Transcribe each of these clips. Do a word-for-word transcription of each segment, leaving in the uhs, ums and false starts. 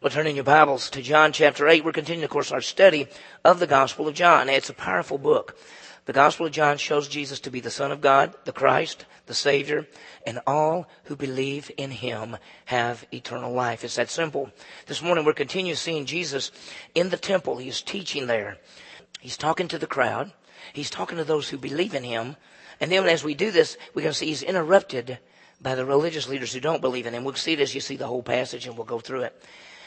Well, turn in your Bibles to John chapter eight. We're continuing, of course, our study of the Gospel of John. It's a powerful book. The Gospel of John shows Jesus to be the Son of God, the Christ, the Savior, and all who believe in Him have eternal life. It's that simple. This morning we're continuing seeing Jesus in the temple. He is teaching there. He's talking to the crowd. He's talking to those who believe in Him. And then as we do this, we're going to see He's interrupted by the religious leaders who don't believe in Him. We'll see it as you see the whole passage, and we'll go through it.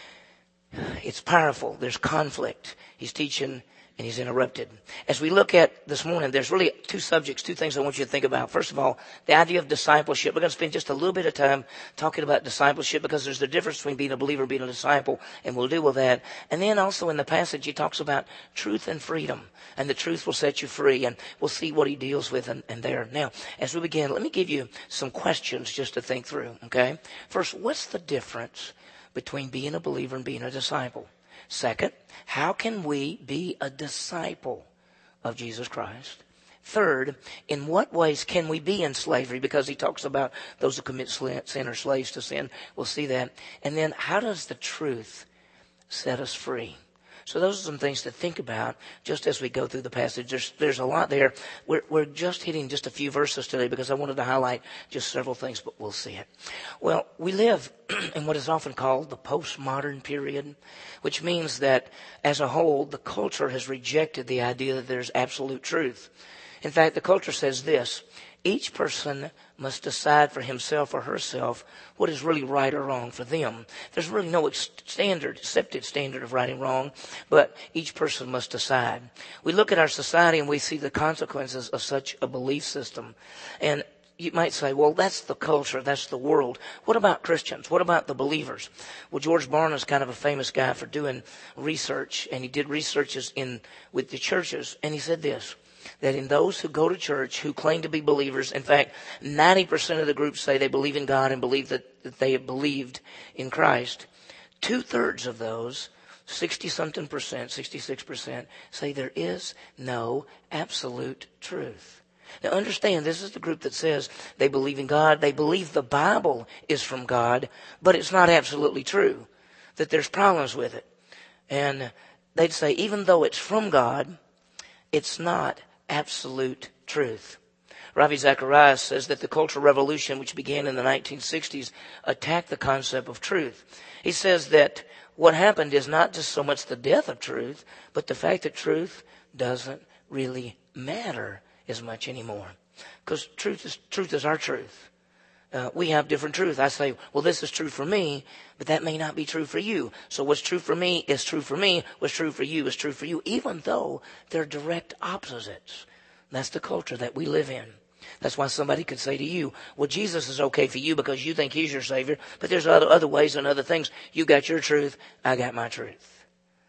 It's powerful. There's conflict. He's teaching and he's interrupted. As we look at this morning, there's really two subjects, two things I want you to think about. First of all, the idea of discipleship. We're going to spend just a little bit of time talking about discipleship because there's the difference between being a believer and being a disciple, and we'll deal with that. And then also in the passage, he talks about truth and freedom, and the truth will set you free, and we'll see what he deals with and, and there. Now, as we begin, let me give you some questions just to think through, okay? First, what's the difference between being a believer and being a disciple? Second, how can we be a disciple of Jesus Christ? Third, in what ways can we be in slavery? Because he talks about those who commit sin are slaves to sin. We'll see that. And then how does the truth set us free? So those are some things to think about just as we go through the passage. There's, there's a lot there. We're, we're just hitting just a few verses today because I wanted to highlight just several things, but we'll see it. Well, we live in what is often called the postmodern period, which means that as a whole, the culture has rejected the idea that there's absolute truth. In fact, the culture says this: each person must decide for himself or herself what is really right or wrong for them. There's really no standard, accepted standard of right and wrong, but each person must decide. We look at our society and we see the consequences of such a belief system. And you might say, well, that's the culture, that's the world. What about Christians? What about the believers? Well, George Barna is kind of a famous guy for doing research, and he did researches in with the churches, and he said this: that in those who go to church, who claim to be believers, in fact, ninety percent of the group say they believe in God and believe that, that they have believed in Christ. Two-thirds of those, sixty-something percent, sixty-six percent, say there is no absolute truth. Now understand, this is the group that says they believe in God, they believe the Bible is from God, but it's not absolutely true, that there's problems with it. And they'd say even though it's from God, it's not absolute truth. Ravi Zacharias says that the Cultural Revolution, which began in the nineteen sixties, attacked the concept of truth. He says that what happened is not just so much the death of truth, but the fact that truth doesn't really matter as much anymore. Because truth is, truth is our truth. Uh, we have different truth. I say, well, this is true for me, but that may not be true for you. So what's true for me is true for me. What's true for you is true for you, even though they're direct opposites. That's the culture that we live in. That's why somebody could say to you, well, Jesus is okay for you because you think he's your Savior, but there's other, other ways and other things. You got your truth, I got my truth.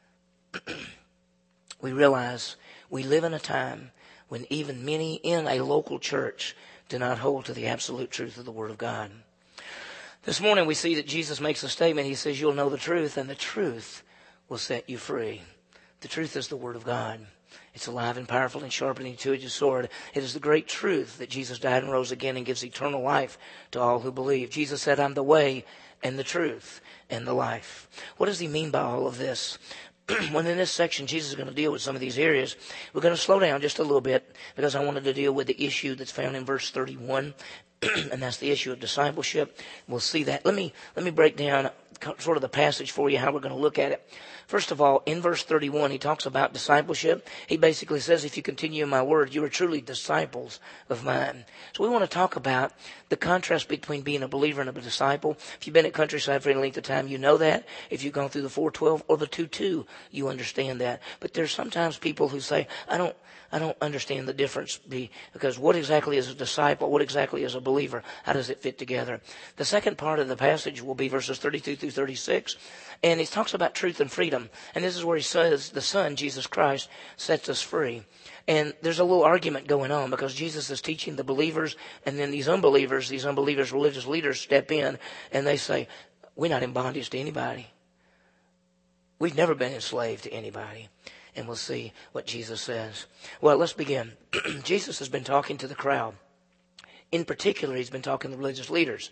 We realize we live in a time when even many in a local church do not hold to the absolute truth of the Word of God. This morning we see that Jesus makes a statement. He says, you'll know the truth, and the truth will set you free. The truth is the Word of God. It's alive and powerful and sharpening a two-edged sword. It is the great truth that Jesus died and rose again and gives eternal life to all who believe. Jesus said, I'm the way and the truth and the life. What does he mean by all of this? When in this section Jesus is going to deal with some of these areas, we're going to slow down just a little bit because I wanted to deal with the issue that's found in verse thirty-one, and that's the issue of discipleship. We'll see that. Let me let me break down sort of the passage for you, how we're going to look at it. First of all, in verse thirty-one, he talks about discipleship. He basically says, if you continue in my word, you are truly disciples of mine. So we want to talk about the contrast between being a believer and a disciple. If you've been at Countryside for any length of time, you know that. If you've gone through the four twelve or the two two, you understand that. But there's sometimes people who say, I don't I don't understand the difference be, because what exactly is a disciple? What exactly is a believer? How does it fit together? The second part of the passage will be verses thirty-two through thirty-six. And he talks about truth and freedom. And this is where he says the Son, Jesus Christ, sets us free. And there's a little argument going on because Jesus is teaching the believers, and then these unbelievers, these unbelievers, religious leaders step in and they say, we're not in bondage to anybody. We've never been enslaved to anybody. And we'll see what Jesus says. Well, let's begin. Jesus has been talking to the crowd. In particular, he's been talking to religious leaders.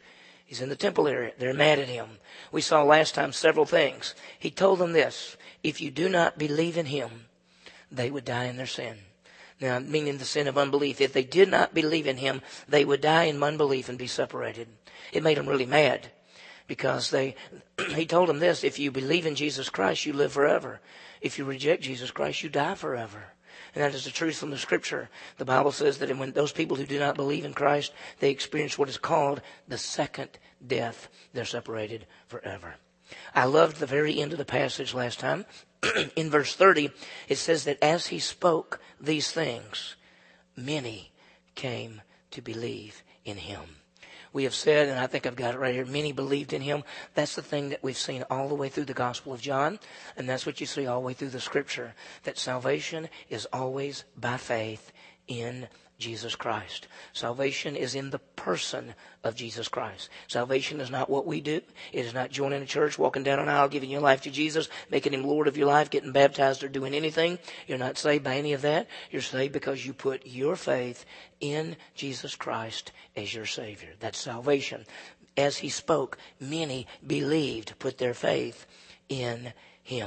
He's in the temple area. They're mad at him. We saw last time several things. He told them this: if you do not believe in him, they would die in their sin. Now, meaning the sin of unbelief. If they did not believe in him, they would die in unbelief and be separated. It made them really mad because they, he told them this: if you believe in Jesus Christ, you live forever. If you reject Jesus Christ, you die forever. And that is the truth from the Scripture. The Bible says that when those people who do not believe in Christ, they experience what is called the second death. They're separated forever. I loved the very end of the passage last time. In verse thirty, it says that as he spoke these things, many came to believe in him. We have said, and I think I've got it right here, many believed in him. That's the thing that we've seen all the way through the Gospel of John. And that's what you see all the way through the Scripture. That salvation is always by faith in Jesus Christ. Salvation is in the person of Jesus Christ. Salvation is not what we do. It is not joining a church, walking down an aisle, giving your life to Jesus, making him Lord of your life, getting baptized, or doing anything. You're not saved by any of that. You're saved because you put your faith in Jesus Christ as your Savior. That's salvation. As he spoke, many believed, put their faith in him.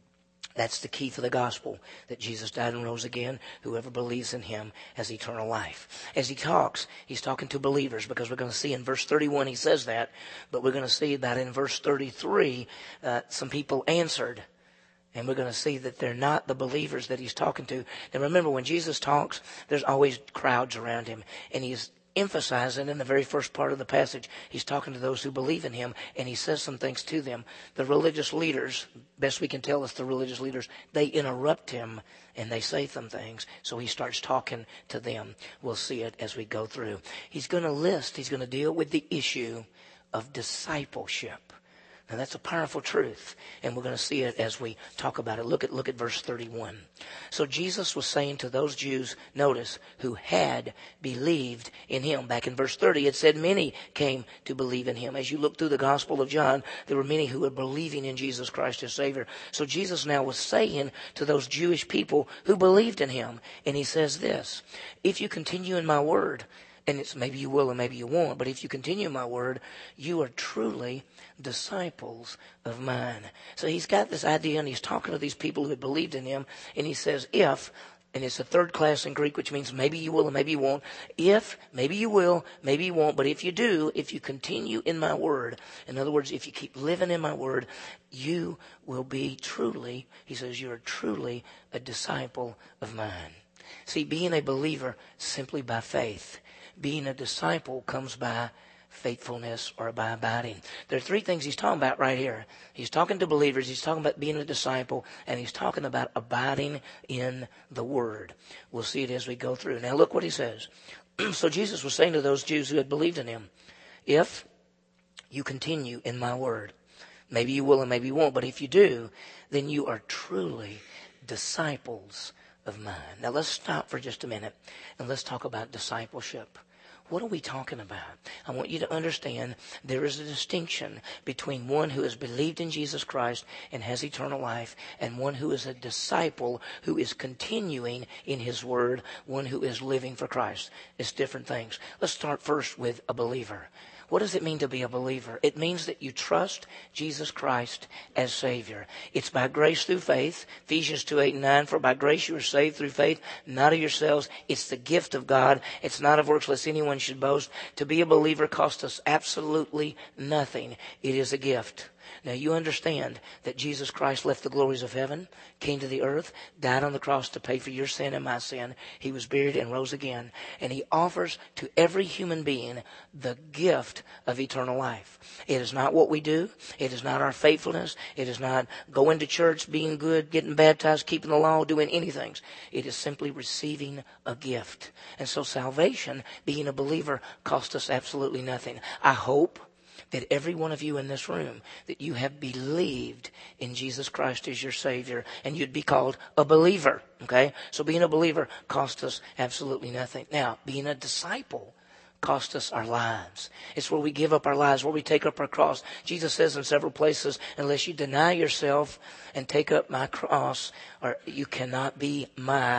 That's the key for the gospel, that Jesus died and rose again. Whoever believes in him has eternal life. As he talks, he's talking to believers, because we're going to see in verse thirty-one he says that, but we're going to see that in verse thirty-three, uh, some people answered. And we're going to see that they're not the believers that he's talking to. Now remember, when Jesus talks, there's always crowds around him. And he's emphasizing in the very first part of the passage, he's talking to those who believe in him, and he says some things to them. The religious leaders, best we can tell it's the religious leaders, they interrupt him and they say some things. So he starts talking to them. We'll see it as we go through. He's going to list, he's going to deal with the issue of discipleship. Now that's a powerful truth, and we're going to see it as we talk about it. Look at look at verse thirty-one. So Jesus was saying to those Jews, notice, who had believed in him. Back in verse thirty, it said many came to believe in him. As you look through the Gospel of John, there were many who were believing in Jesus Christ as Savior. So Jesus now was saying to those Jewish people who believed in him, and he says this: if you continue in my word, and it's maybe you will and maybe you won't, but if you continue my word, you are truly disciples of mine. So he's got this idea, and he's talking to these people who had believed in him, and he says, if, and it's a third class in Greek, which means maybe you will and maybe you won't. If, maybe you will, maybe you won't, but if you do, if you continue in my word, in other words, if you keep living in my word, you will be truly, he says, you're truly a disciple of mine. See, being a believer simply by faith. Being a disciple comes by faithfulness or by abiding. There are three things he's talking about right here. He's talking to believers, he's talking about being a disciple, and he's talking about abiding in the word. We'll see it as we go through. Now look what he says. So Jesus was saying to those Jews who had believed in him, if you continue in my word, maybe you will and maybe you won't, but if you do, then you are truly disciples of mine. Now let's stop for just a minute and let's talk about discipleship. What are we talking about? I want you to understand there is a distinction between one who has believed in Jesus Christ and has eternal life, and one who is a disciple who is continuing in his word, one who is living for Christ. It's different things. Let's start first with a believer. What does it mean to be a believer? It means that you trust Jesus Christ as Savior. It's by grace through faith. Ephesians two, eight and nine, for by grace you are saved through faith, not of yourselves. It's the gift of God. It's not of works, lest anyone should boast. To be a believer costs us absolutely nothing. It is a gift. Now you understand that Jesus Christ left the glories of heaven, came to the earth, died on the cross to pay for your sin and my sin. He was buried and rose again. And he offers to every human being the gift of eternal life. It is not what we do. It is not our faithfulness. It is not going to church, being good, getting baptized, keeping the law, doing anything. It is simply receiving a gift. And so salvation, being a believer, costs us absolutely nothing. I hope that every one of you in this room, that you have believed in Jesus Christ as your Savior, and you'd be called a believer. Okay? So being a believer costs us absolutely nothing. Now, being a disciple cost us our lives. It's where we give up our lives, where we take up our cross. Jesus says in several places, unless you deny yourself and take up my cross, or you cannot be my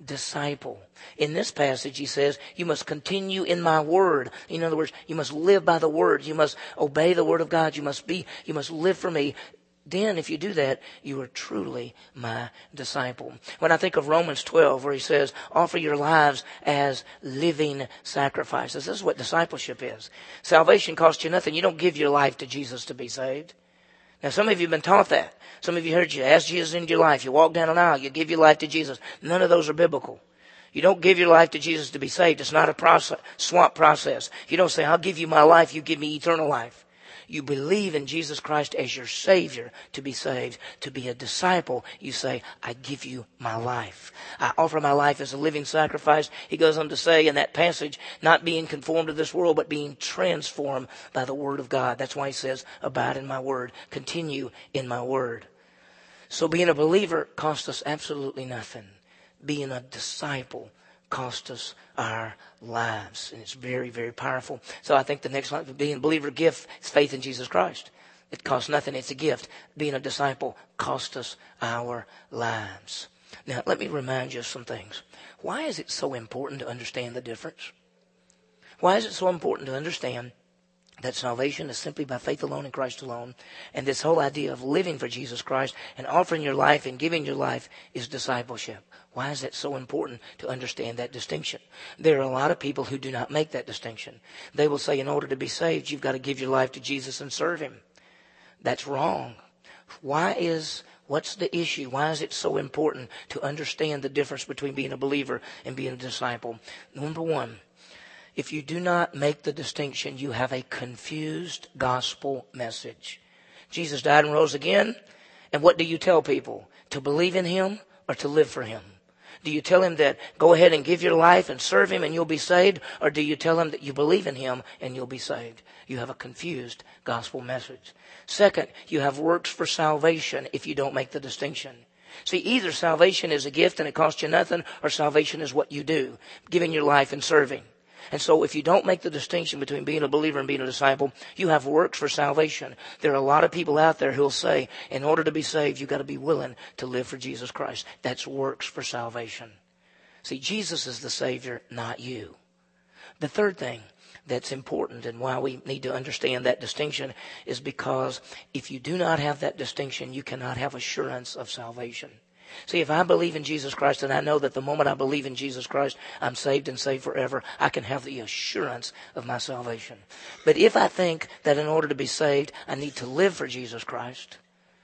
disciple. In this passage, he says, you must continue in my word. In other words, you must live by the word. You must obey the word of God. You must be, you must live for me. Then if you do that, you are truly my disciple. When I think of Romans twelve, where he says, offer your lives as living sacrifices. This is what discipleship is. Salvation costs you nothing. You don't give your life to Jesus to be saved. Now, some of you have been taught that. Some of you heard you ask Jesus into your life. You walk down an aisle. You give your life to Jesus. None of those are biblical. You don't give your life to Jesus to be saved. It's not a process, swap process. You don't say, I'll give you my life. You give me eternal life. You believe in Jesus Christ as your Savior to be saved. To be a disciple, you say, I give you my life. I offer my life as a living sacrifice. He goes on to say in that passage, not being conformed to this world, but being transformed by the Word of God. That's why he says, abide in my Word. Continue in my Word. So being a believer costs us absolutely nothing. Being a disciple cost us our lives. And it's very, very powerful. So I think the next line, being a believer gift is faith in Jesus Christ. It costs nothing. It's a gift. Being a disciple costs us our lives. Now, let me remind you of some things. Why is it so important to understand the difference? Why is it so important to understand that salvation is simply by faith alone in Christ alone, and this whole idea of living for Jesus Christ and offering your life and giving your life is discipleship? Why is that so important to understand that distinction? There are a lot of people who do not make that distinction. They will say, in order to be saved, you've got to give your life to Jesus and serve him. That's wrong. Why is, what's the issue? Why is it so important to understand the difference between being a believer and being a disciple? Number one, if you do not make the distinction, you have a confused gospel message. Jesus died and rose again. And what do you tell people? To believe in him or to live for him? Do you tell him that go ahead and give your life and serve him and you'll be saved? Or do you tell him that you believe in him and you'll be saved? You have a confused gospel message. Second, you have works for salvation if you don't make the distinction. See, either salvation is a gift and it costs you nothing, or salvation is what you do, giving your life and serving. And so if you don't make the distinction between being a believer and being a disciple, you have works for salvation. There are a lot of people out there who'll say, in order to be saved, you've got to be willing to live for Jesus Christ. That's works for salvation. See, Jesus is the Savior, not you. The third thing that's important and why we need to understand that distinction is because if you do not have that distinction, you cannot have assurance of salvation. See, if I believe in Jesus Christ and I know that the moment I believe in Jesus Christ, I'm saved and saved forever, I can have the assurance of my salvation. But if I think that in order to be saved, I need to live for Jesus Christ,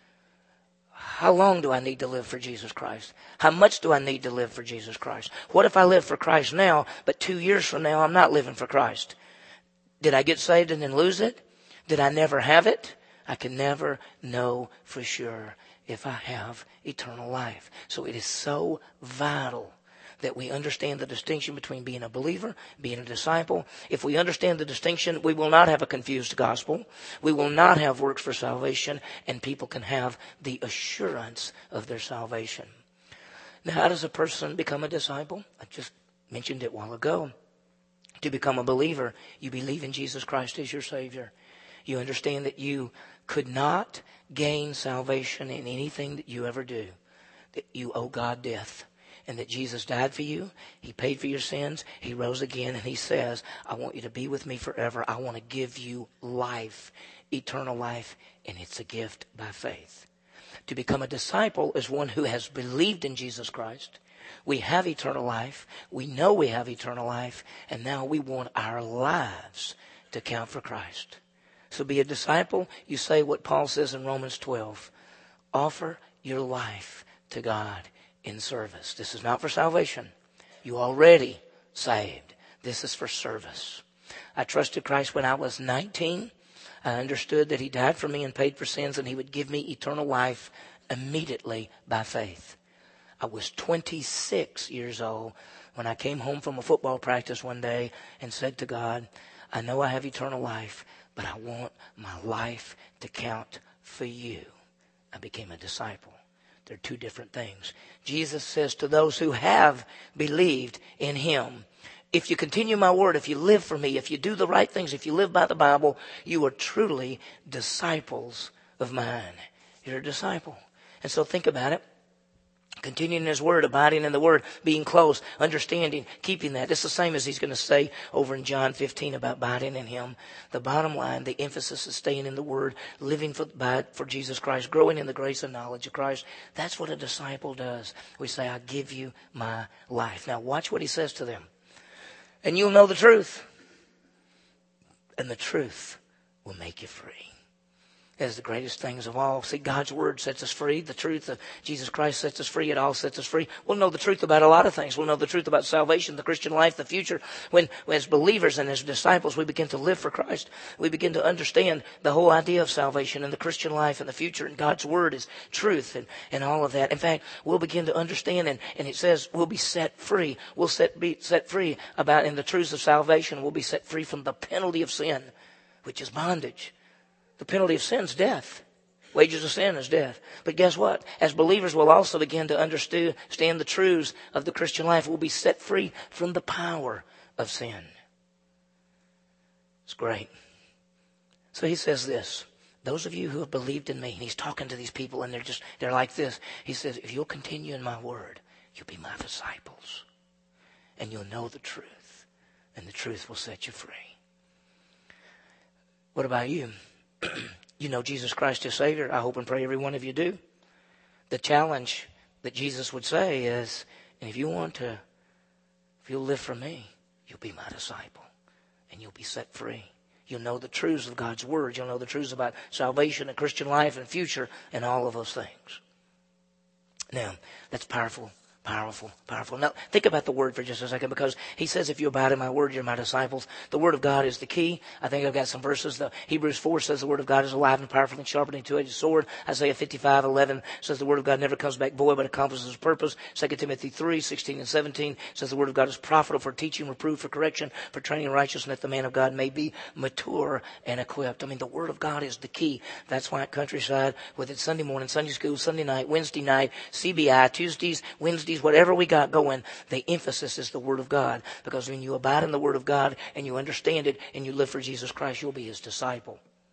how long do I need to live for Jesus Christ? How much do I need to live for Jesus Christ? What if I live for Christ now, but two years from now I'm not living for Christ? Did I get saved and then lose it? Did I never have it? I can never know for sure if I have eternal life. So it is so vital that we understand the distinction between being a believer, being a disciple. If we understand the distinction, we will not have a confused gospel. We will not have works for salvation, and people can have the assurance of their salvation. Now, how does a person become a disciple? I just mentioned it a while ago. To become a believer, you believe in Jesus Christ as your Savior. You understand that you could not gain salvation in anything that you ever do, that you owe God death, and that Jesus died for you. He paid for your sins. He rose again, and he says, I want you to be with me forever. I want to give you life, eternal life, and it's a gift by faith. To become a disciple is one who has believed in Jesus Christ. We have eternal life. We know we have eternal life, and now we want our lives to count for Christ. So be a disciple. You say what Paul says in Romans twelve. Offer your life to God in service. This is not for salvation. You already saved. This is for service. I trusted Christ when I was nineteen. I understood that he died for me and paid for sins, and he would give me eternal life immediately by faith. I was twenty-six years old when I came home from a football practice one day and said to God, I know I have eternal life, but I want my life to count for you. I became a disciple. They're two different things. Jesus says to those who have believed in him, if you continue my word, if you live for me, if you do the right things, if you live by the Bible, you are truly disciples of mine. You're a disciple. And so think about it. Continuing in his word, abiding in the word, being close, understanding, keeping that. It's the same as he's going to say over in John fifteen about abiding in him. The bottom line, the emphasis is staying in the word, living for, by, for Jesus Christ, growing in the grace and knowledge of Christ. That's what a disciple does. We say, I give you my life. Now watch what he says to them. And you'll know the truth. And the truth will make you free. Is the greatest things of all. See, God's word sets us free. The truth of Jesus Christ sets us free. It all sets us free. We'll know the truth about a lot of things. We'll know the truth about salvation, the Christian life, the future. When, as believers and as disciples, we begin to live for Christ. We begin to understand the whole idea of salvation and the Christian life and the future. And God's word is truth and, and all of that. In fact, we'll begin to understand, and, and it says we'll be set free. We'll set, be set free about in the truths of salvation. We'll be set free from the penalty of sin, which is bondage. The penalty of sin is death. Wages of sin is death. But guess what? As believers, we'll also begin to understand the truths of the Christian life. We'll be set free from the power of sin. It's great. So he says this. Those of you who have believed in me, and he's talking to these people, and they're just, they're like this. He says, if you'll continue in my word, you'll be my disciples. And you'll know the truth. And the truth will set you free. What about you? You know Jesus Christ as Savior. I hope and pray every one of you do. The challenge that Jesus would say is, and if you want to, if you'll live for me, you'll be my disciple. And you'll be set free. You'll know the truths of God's word. You'll know the truths about salvation and Christian life and future and all of those things. Now, that's powerful. Powerful, powerful. Now, think about the word for just a second, because he says, if you abide in my word, you're my disciples. The word of God is the key. I think I've got some verses. The Hebrews four says the word of God is alive and powerful and sharper than a two-edged sword. Isaiah fifty-five eleven says the word of God never comes back void, but accomplishes his purpose. Second Timothy three sixteen and seventeen says the word of God is profitable for teaching, reproof, for correction, for training in righteousness, that the man of God may be mature and equipped. I mean, the word of God is the key. That's why at Countryside, with its Sunday morning, Sunday school, Sunday night, Wednesday night, C B I, Tuesdays, Wednesdays, whatever we got going, the emphasis is the word of God. Because when you abide in the word of God and you understand it and you live for Jesus Christ, you'll be his disciple.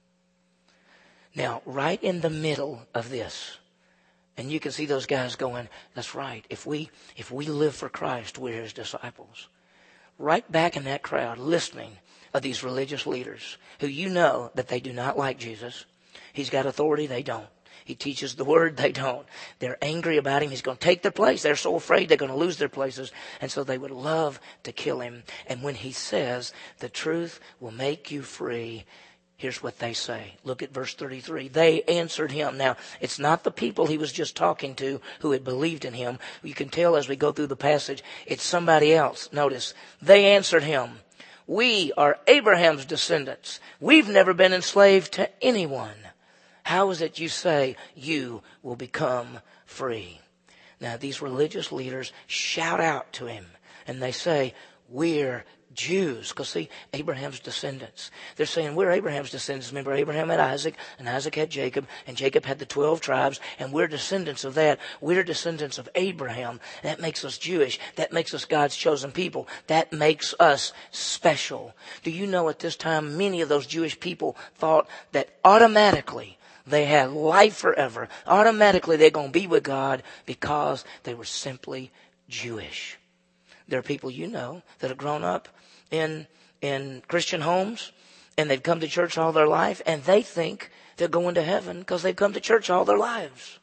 Now, right in the middle of this, and you can see those guys going, that's right. If we, if we live for Christ, we're his disciples. Right back in that crowd, listening of these religious leaders who you know that they do not like Jesus. He's got authority, they don't. He teaches the word, they don't. They're angry about him. He's going to take their place. They're so afraid they're going to lose their places. And so they would love to kill him. And when he says, the truth will make you free, here's what they say. Look at verse thirty-three. They answered him. Now, it's not the people he was just talking to who had believed in him. You can tell as we go through the passage, it's somebody else. Notice, they answered him. We are Abraham's descendants. We've never been enslaved to anyone. How is it you say you will become free? Now, these religious leaders shout out to him and they say, we're Jews. Because see, Abraham's descendants. They're saying, we're Abraham's descendants. Remember, Abraham had Isaac, and Isaac had Jacob, and Jacob had the twelve tribes, and we're descendants of that. We're descendants of Abraham. That makes us Jewish. That makes us God's chosen people. That makes us special. Do you know at this time, many of those Jewish people thought that automatically they had life forever. Automatically they're going to be with God because they were simply Jewish. There are people you know that have grown up in in Christian homes and they've come to church all their life and they think they're going to heaven because they've come to church all their lives.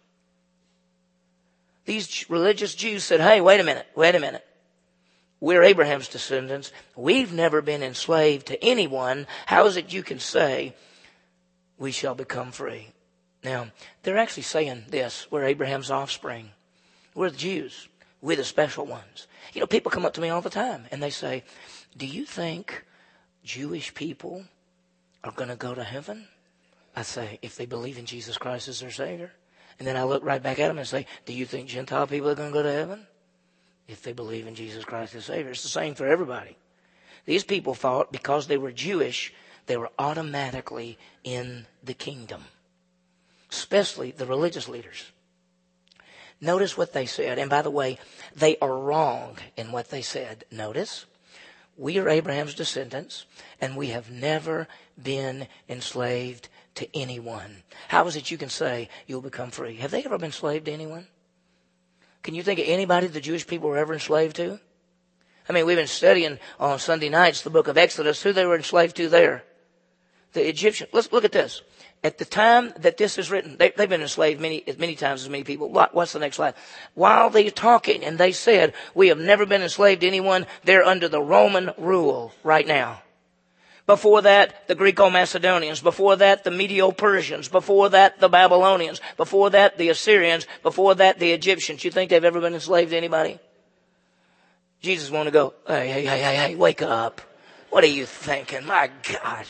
These religious Jews said, hey, wait a minute, wait a minute. We're Abraham's descendants. We've never been enslaved to anyone. How is it you can say we shall become free? Now, they're actually saying this. We're Abraham's offspring. We're the Jews. We're the special ones. You know, people come up to me all the time and they say, do you think Jewish people are going to go to heaven? I say, if they believe in Jesus Christ as their Savior. And then I look right back at them and say, do you think Gentile people are going to go to heaven? If they believe in Jesus Christ as Savior. It's the same for everybody. These people thought because they were Jewish, they were automatically in the kingdom. Especially the religious leaders. Notice what they said. And by the way, they are wrong in what they said. Notice, we are Abraham's descendants, and we have never been enslaved to anyone. How is it you can say you'll become free? Have they ever been enslaved to anyone? Can you think of anybody the Jewish people were ever enslaved to? I mean, we've been studying on Sunday nights the book of Exodus, who they were enslaved to there. The Egyptians. Let's look at this. At the time that this is written, they, they've been enslaved many, many times as many people. What, what's the next slide? While they're talking and they said, we have never been enslaved to anyone, they're under the Roman rule right now. Before that, the Greco-Macedonians. Before that, the Medo-Persians. Before that, the Babylonians. Before that, the Assyrians. Before that, the Egyptians. You think they've ever been enslaved to anybody? Jesus want to go, hey, hey, hey, hey, hey, wake up. What are you thinking? My God.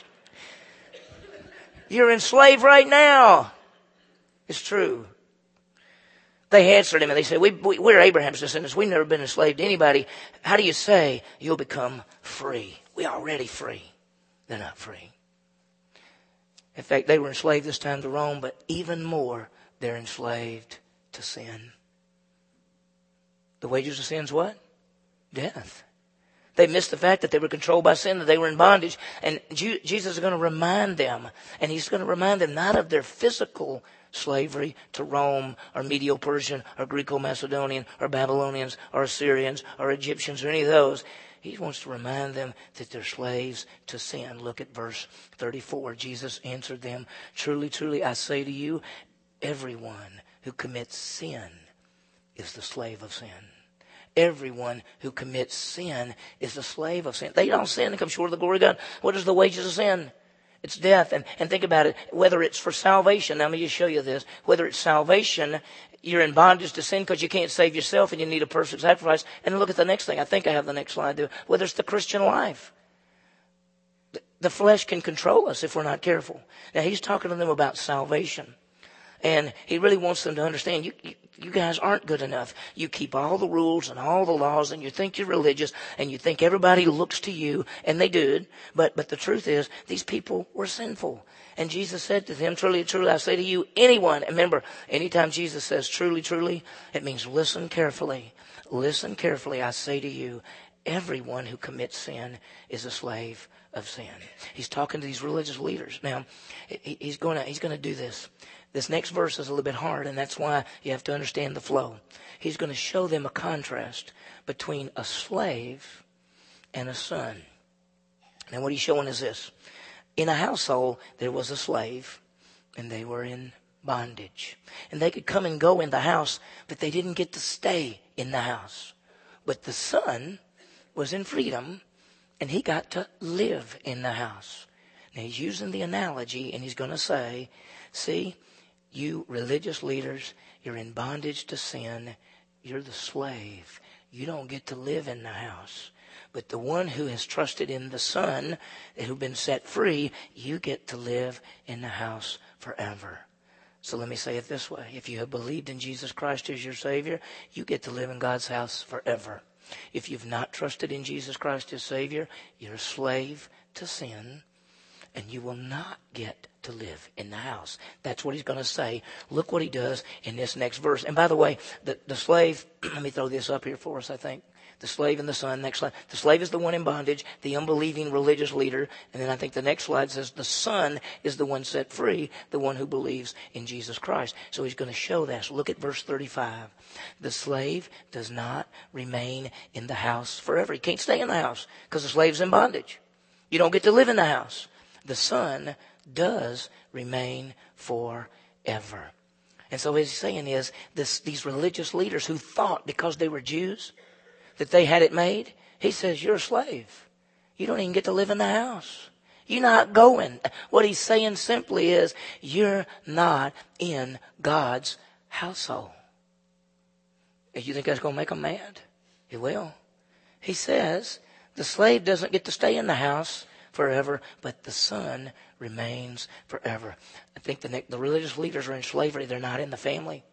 You're enslaved right now. It's true. They answered him and they said, we, we, we're Abraham's descendants. We've never been enslaved to anybody. How do you say you'll become free? We're already free. They're not free. In fact, they were enslaved this time to Rome, but even more, they're enslaved to sin. The wages of sin is what? Death. They missed the fact that they were controlled by sin, that they were in bondage. And Jesus is going to remind them, and he's going to remind them not of their physical slavery to Rome or Medo-Persian or Greco-Macedonian or Babylonians or Assyrians or Egyptians or any of those. He wants to remind them that they're slaves to sin. Look at verse thirty-four. Jesus answered them, truly, truly, I say to you, everyone who commits sin is the slave of sin. Everyone who commits sin is the slave of sin. They don't sin and come short of the glory of God. What is the wages of sin? It's death. And, and think about it. Whether it's for salvation. Now, let me just show you this. Whether it's salvation, you're in bondage to sin because you can't save yourself and you need a perfect sacrifice. And look at the next thing. I think I have the next slide there. Whether it's the Christian life. The, the flesh can control us if we're not careful. Now, he's talking to them about salvation. And he really wants them to understand, you, you, you guys aren't good enough. You keep all the rules and all the laws, and you think you're religious, and you think everybody looks to you, and they did. But, but the truth is, these people were sinful. And Jesus said to them, truly, truly, I say to you, anyone. And remember, anytime Jesus says truly, truly, it means listen carefully. Listen carefully, I say to you, everyone who commits sin is a slave of sin. He's talking to these religious leaders. Now, he's going to, he's going to do this. This next verse is a little bit hard, and that's why you have to understand the flow. He's going to show them a contrast between a slave and a son. Now, what he's showing is this. In a household, there was a slave, and they were in bondage. And they could come and go in the house, but they didn't get to stay in the house. But the son was in freedom, and he got to live in the house. Now, he's using the analogy, and he's going to say, see, you religious leaders, you're in bondage to sin. You're the slave. You don't get to live in the house. But the one who has trusted in the Son, who's been set free, you get to live in the house forever. So let me say it this way. If you have believed in Jesus Christ as your Savior, you get to live in God's house forever. If you've not trusted in Jesus Christ as Savior, you're a slave to sin, and you will not get to live in the house. That's what he's going to say. Look what he does in this next verse. And by the way, the, the slave, let me throw this up here for us, I think. The slave and the son, next slide. The slave is the one in bondage, the unbelieving religious leader. And then I think the next slide says the son is the one set free, the one who believes in Jesus Christ. So he's going to show that. So look at verse thirty-five. The slave does not remain in the house forever. He can't stay in the house because the slave's in bondage. You don't get to live in the house. The son does remain forever. And so what he's saying is this, these religious leaders who thought because they were Jews that they had it made, he says, you're a slave. You don't even get to live in the house. You're not going. What he's saying simply is you're not in God's household. If you think that's going to make them mad, it will. He says the slave doesn't get to stay in the house forever, but the son remains forever. I think the, the religious leaders are in slavery. They're not in the family.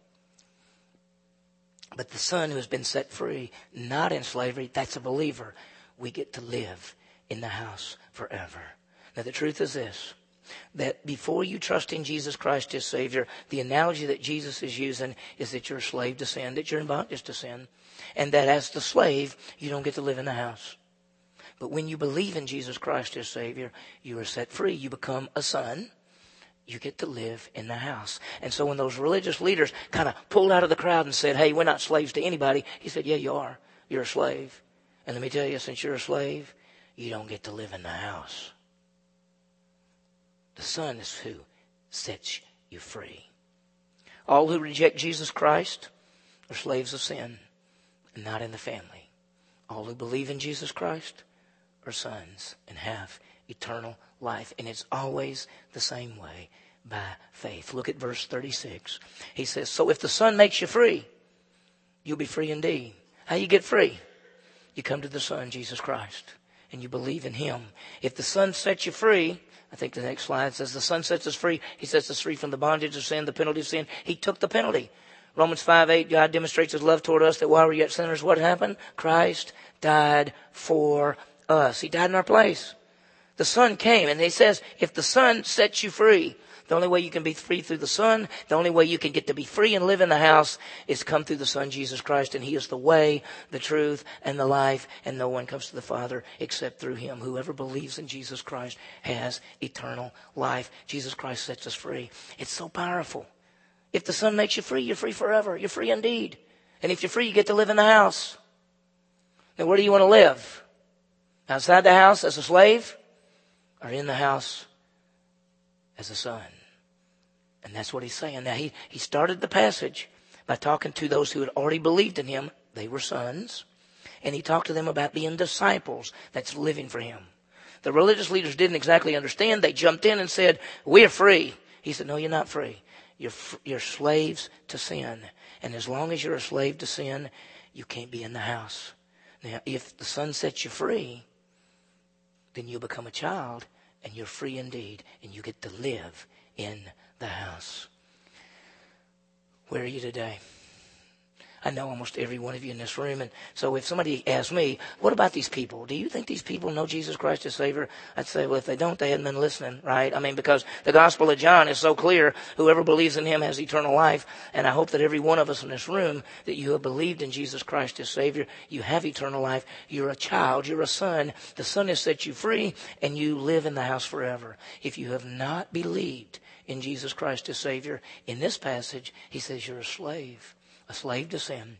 But the son who has been set free, not in slavery, that's a believer. We get to live in the house forever. Now the truth is this, that before you trust in Jesus Christ as Savior, the analogy that Jesus is using is that you're a slave to sin, that you're in bondage to sin, and that as the slave, you don't get to live in the house. But when you believe in Jesus Christ as Savior, you are set free. You become a son. you get to live in the house. And so when those religious leaders kind of pulled out of the crowd and said, hey, we're not slaves to anybody, he said, yeah, you are. You're a slave. And let me tell you, since you're a slave, you don't get to live in the house. The Son is who sets you free. All who reject Jesus Christ are slaves of sin and not in the family. All who believe in Jesus Christ are sons and have eternal life. And it's always the same way, by faith. Look at verse thirty-six. He says, so if the Son makes you free, you'll be free indeed. How you get free? You come to the Son, Jesus Christ, and you believe in Him. If the Son sets you free, I think the next slide says, the Son sets us free. He sets us free from the bondage of sin, the penalty of sin. He took the penalty. Romans five eight, God demonstrates His love toward us, that while we were yet sinners, what happened? Christ died for us. He died in our place. The Son came, and He says, if the Son sets you free, the only way you can be free through the Son, the only way you can get to be free and live in the house is come through the Son, Jesus Christ. And He is the way, the truth, and the life. And no one comes to the Father except through Him. Whoever believes in Jesus Christ has eternal life. Jesus Christ sets us free. It's so powerful. If the Son makes you free, you're free forever. You're free indeed. And if you're free, you get to live in the house. Now, where do you want to live? Outside the house as a slave, or in the house as a son? And that's what He's saying. Now, he, he started the passage by talking to those who had already believed in Him. They were sons. And He talked to them about being disciples. That's living for Him. The religious leaders didn't exactly understand. They jumped in and said, we're free. He said, no, you're not free. You're, you're slaves to sin. And as long as you're a slave to sin, you can't be in the house. Now, if the Son sets you free, then you'll become a child, and you're free indeed, and you get to live in the house. Where are you today? I know almost every one of you in this room. And so if somebody asks me, what about these people? Do you think these people know Jesus Christ as Savior? I'd say, well, if they don't, they hadn't been listening, right? I mean, because the Gospel of John is so clear. Whoever believes in Him has eternal life. And I hope that every one of us in this room, that you have believed in Jesus Christ as Savior. You have eternal life. You're a child. You're a son. The Son has set you free, and you live in the house forever. If you have not believed in Jesus Christ as Savior, in this passage, He says you're a slave. A slave to sin,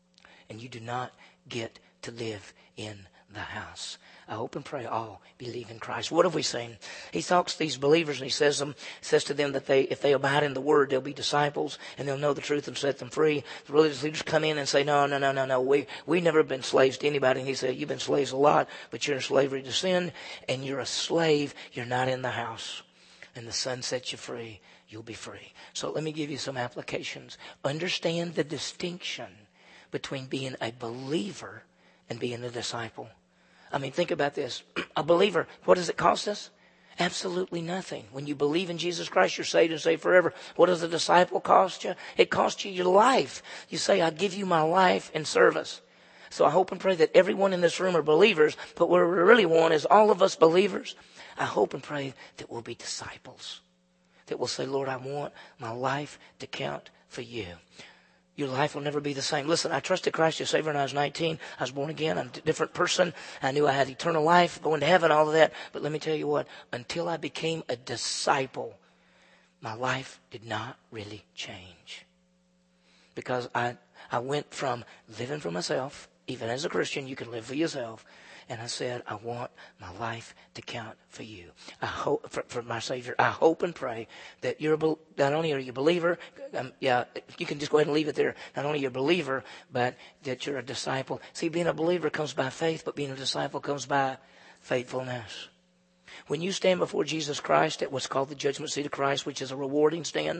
and you do not get to live in the house. I hope and pray all believe in Christ. What have we seen? He talks to these believers, and he says them says to them that they, if they abide in the Word, they'll be disciples, and they'll know the truth and set them free. The religious leaders come in and say, no, no, no, no, no. We we never been slaves to anybody. And he said, you've been slaves a lot, but you're in slavery to sin, and you're a slave. You're not in the house, and the Son sets you free. You'll be free. So let me give you some applications. Understand the distinction between being a believer and being a disciple. I mean, think about this. A believer, what does it cost us? Absolutely nothing. When you believe in Jesus Christ, you're saved and saved forever. What does a disciple cost you? It costs you your life. You say, I give you my life in service. So I hope and pray that everyone in this room are believers, but what we really want is all of us believers. I hope and pray that we'll be disciples. That will say, Lord, I want my life to count for you. Your life will never be the same. Listen, I trusted Christ as Savior when I was nineteen. I was born again. I'm a different person. I knew I had eternal life, going to heaven, all of that. But let me tell you what, until I became a disciple, my life did not really change. Because I, I went from living for myself, even as a Christian, you can live for yourself. And I said, I want my life to count for you. I hope for, for my Savior. I hope and pray that you're a, not only are you a believer, um, yeah, you can just go ahead and leave it there. Not only you're a believer, but that you're a disciple. See, being a believer comes by faith, but being a disciple comes by faithfulness. When you stand before Jesus Christ at what's called the judgment seat of Christ, which is a rewarding stand,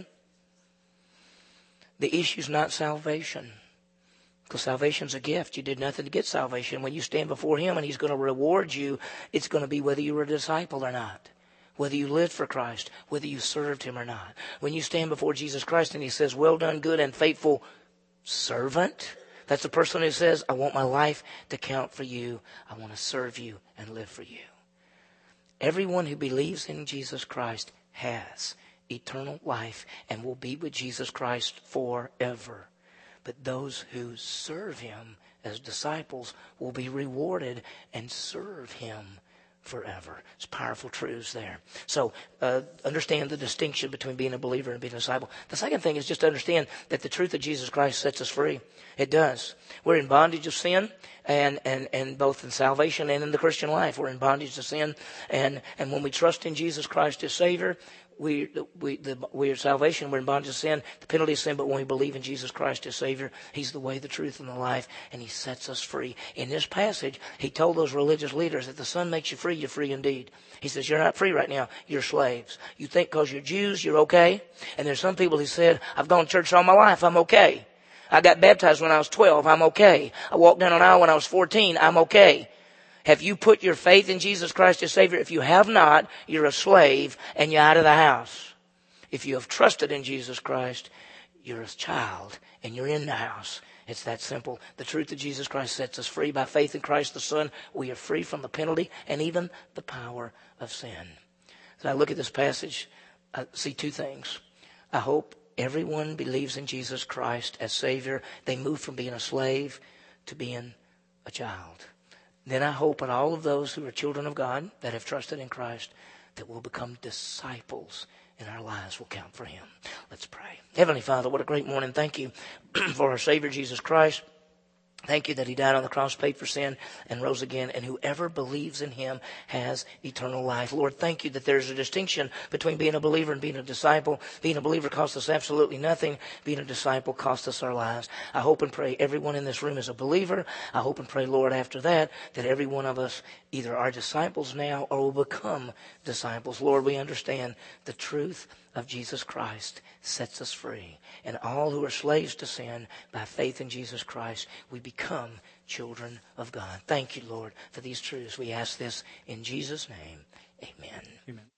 the issue's not salvation. Because salvation's a gift. You did nothing to get salvation. When you stand before Him and He's going to reward you, it's going to be whether you were a disciple or not. Whether you lived for Christ. Whether you served Him or not. When you stand before Jesus Christ and He says, well done, good and faithful servant. That's the person who says, I want my life to count for you. I want to serve you and live for you. Everyone who believes in Jesus Christ has eternal life and will be with Jesus Christ forever. But those who serve Him as disciples will be rewarded and serve Him forever. It's powerful truths there. So uh, understand the distinction between being a believer and being a disciple. The second thing is just to understand that the truth of Jesus Christ sets us free. It does. We're in bondage of sin, and, and, and both in salvation and in the Christian life. We're in bondage to sin. And, and when we trust in Jesus Christ as Savior, we, we, the, we are salvation, we're in bondage to sin, the penalty of sin, but when we believe in Jesus Christ as Savior, He's the way, the truth, and the life, and He sets us free. In this passage, He told those religious leaders that the Son makes you free, you're free indeed. He says, you're not free right now, you're slaves. You think because you're Jews, you're okay? And there's some people who said, I've gone to church all my life, I'm okay. I got baptized when I was twelve, I'm okay. I walked down an aisle when I was fourteen, I'm okay. Have you put your faith in Jesus Christ as Savior? If you have not, you're a slave and you're out of the house. If you have trusted in Jesus Christ, you're a child and you're in the house. It's that simple. The truth of Jesus Christ sets us free. By faith in Christ the Son, we are free from the penalty and even the power of sin. So I look at this passage, I see two things. I hope everyone believes in Jesus Christ as Savior. They move from being a slave to being a child. Then I hope that all of those who are children of God that have trusted in Christ, that will become disciples and our lives will count for Him. Let's pray. Heavenly Father, what a great morning. Thank you for our Savior Jesus Christ. Thank you that He died on the cross, paid for sin, and rose again. And whoever believes in Him has eternal life. Lord, thank you that there's a distinction between being a believer and being a disciple. Being a believer costs us absolutely nothing. Being a disciple costs us our lives. I hope and pray everyone in this room is a believer. I hope and pray, Lord, after that, that every one of us either are disciples now or will become disciples. Lord, we understand the truth of Jesus Christ sets us free. And all who are slaves to sin, by faith in Jesus Christ, we become children of God. Thank you, Lord, for these truths. We ask this in Jesus' name. Amen. Amen.